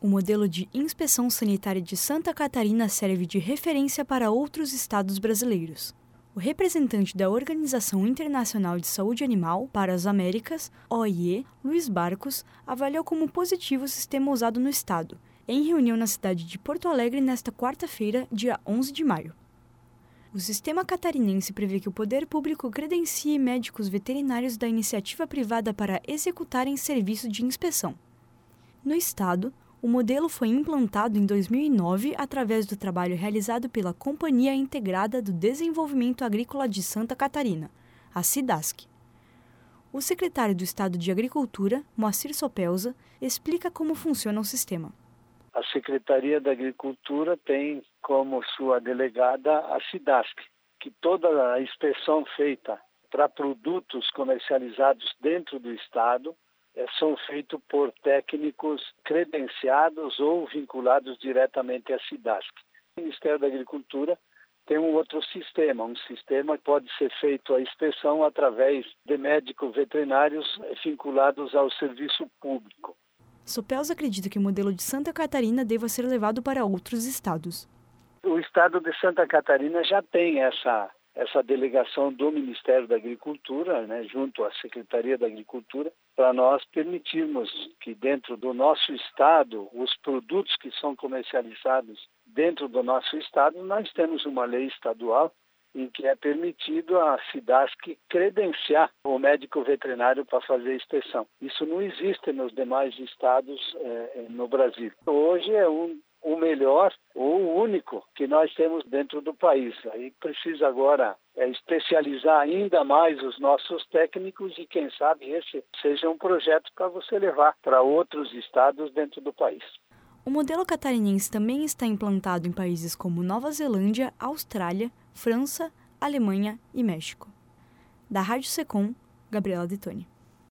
O modelo de inspeção sanitária de Santa Catarina serve de referência para outros estados brasileiros. O representante da Organização Internacional de Saúde Animal para as Américas, OIE, Luiz Barcos, avaliou como positivo o sistema usado no estado, em reunião na cidade de Porto Alegre nesta quarta-feira, dia 11 de maio. O sistema catarinense prevê que o poder público credencie médicos veterinários da iniciativa privada para executarem serviço de inspeção. No estado, o modelo foi implantado em 2009 através do trabalho realizado pela Companhia Integrada do Desenvolvimento Agrícola de Santa Catarina, a SIDASC. O secretário do Estado de Agricultura, Moacir Sopelza, explica como funciona o sistema. A Secretaria da Agricultura tem como sua delegada a SIDASC, que toda a inspeção feita para produtos comercializados dentro do estado são feitos por técnicos credenciados ou vinculados diretamente à SIDASC. O Ministério da Agricultura tem um outro sistema, um sistema que pode ser feito a inspeção através de médicos veterinários vinculados ao serviço público. Sopelza acredita que o modelo de Santa Catarina deva ser levado para outros estados. O estado de Santa Catarina já tem essa delegação do Ministério da Agricultura, junto à Secretaria da Agricultura, para nós permitirmos que dentro do nosso estado, os produtos que são comercializados dentro do nosso estado, nós temos uma lei estadual em que é permitido a SIDASC credenciar o médico veterinário para fazer a inspeção. Isso não existe nos demais estados no Brasil. Hoje é o melhor ou o único que nós temos dentro do país. Aí precisa agora especializar ainda mais os nossos técnicos e quem sabe esse seja um projeto para você levar para outros estados dentro do país. O modelo catarinense também está implantado em países como Nova Zelândia, Austrália, França, Alemanha e México. Da Rádio Secom, Gabriela Detoni.